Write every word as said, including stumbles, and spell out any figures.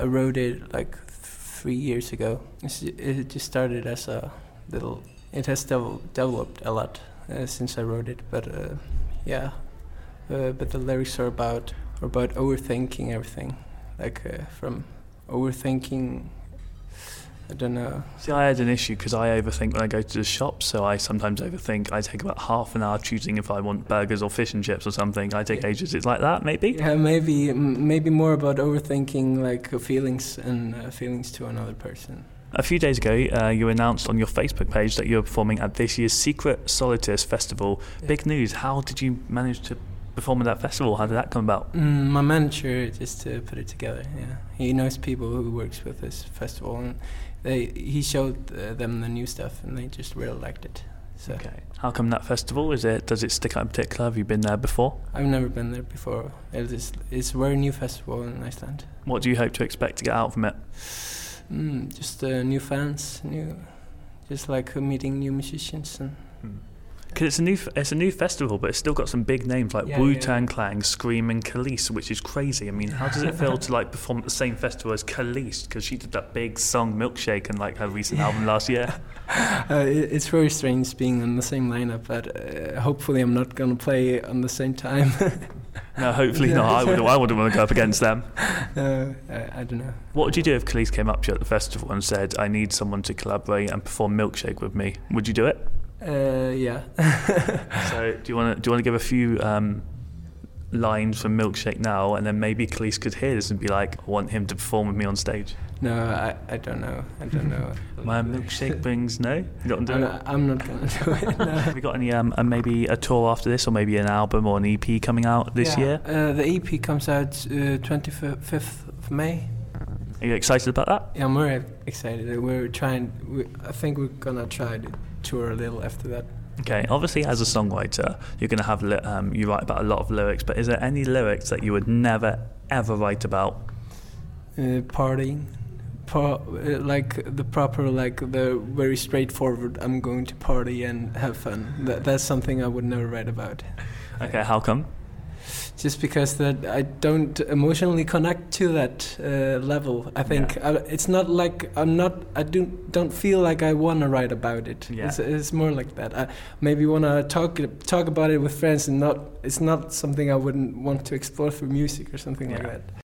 I wrote it like th- three years ago. It's, it just started as a little. It has devel- developed a lot uh, since I wrote it, but uh, yeah. Uh, but the lyrics are about are about overthinking everything, like uh, from overthinking. I don't know. See, I had an issue because I overthink when I go to the shop, so I sometimes overthink. I take about half an hour choosing if I want burgers or fish and chips or something. I take Yeah. ages. It's like that, maybe? Yeah, maybe m- maybe more about overthinking, like uh, feelings and uh, feelings to another person. A few days ago, uh, you announced on your Facebook page that you were performing at this year's Secret Solitaires Festival. Yeah. Big news. How did you manage to perform at that festival? How did that come about? Mm, my manager just uh, put it together. Yeah, he knows people who works with this festival, and they he showed uh, them the new stuff, and they just really liked it. So Okay. How come that festival? Is it? Does it stick out in particular? Have you been there before? I've never been there before. It is it's a very new festival in Iceland. What do you hope to expect to get out from it? Mm, just uh, new fans, new, just like uh, meeting new musicians and. Because it's a new, f- it's a new festival, but it's still got some big names like Yeah, Wu yeah. Tang Clan, Scream, and Khalees, which is crazy. I mean, how does it feel to like perform at the same festival as Khalees? Because she did that big song Milkshake and like her recent album last year. Uh, it, it's very strange being on the same lineup, but uh, hopefully I'm not gonna play on the same time. No, hopefully not. I would, I wouldn't want to go up against them. uh, I, I don't know. What would you do if Khalees came up to you at the festival and said, "I need someone to collaborate and perform Milkshake with me"? Would you do it? Uh, yeah. So, do you want to do you want to give a few um, lines from Milkshake now, and then maybe Khalees could hear this and be like, "I want him to perform with me on stage." No, I, I don't know. I don't know. My milkshake brings no. You don't do I'm it. not, I'm not gonna do it. No. Have you got any um uh, maybe a tour after this, or maybe an album or an E P coming out this Yeah, year? Uh, the E P comes out uh, twenty-fifth of May. Are you excited about that? Yeah, I'm very excited. We're trying. We, I think we're gonna try to tour a little after that. Okay, obviously as a songwriter, you're going to have li- um, you write about a lot of lyrics, but is there any lyrics that you would never ever write about? Uh, partying, Par- uh, like the proper, like the very straightforward. I'm going to party and have fun. That that's something I would never write about. Okay, how come? Just because that I don't emotionally connect to that uh, level. I think Yeah. I, it's not like I'm not. I do don't feel like I wanna write about it. Yeah. It's, it's more like that. I maybe wanna talk talk about it with friends, and not. It's not something I wouldn't want to explore through music or something like Yeah. that.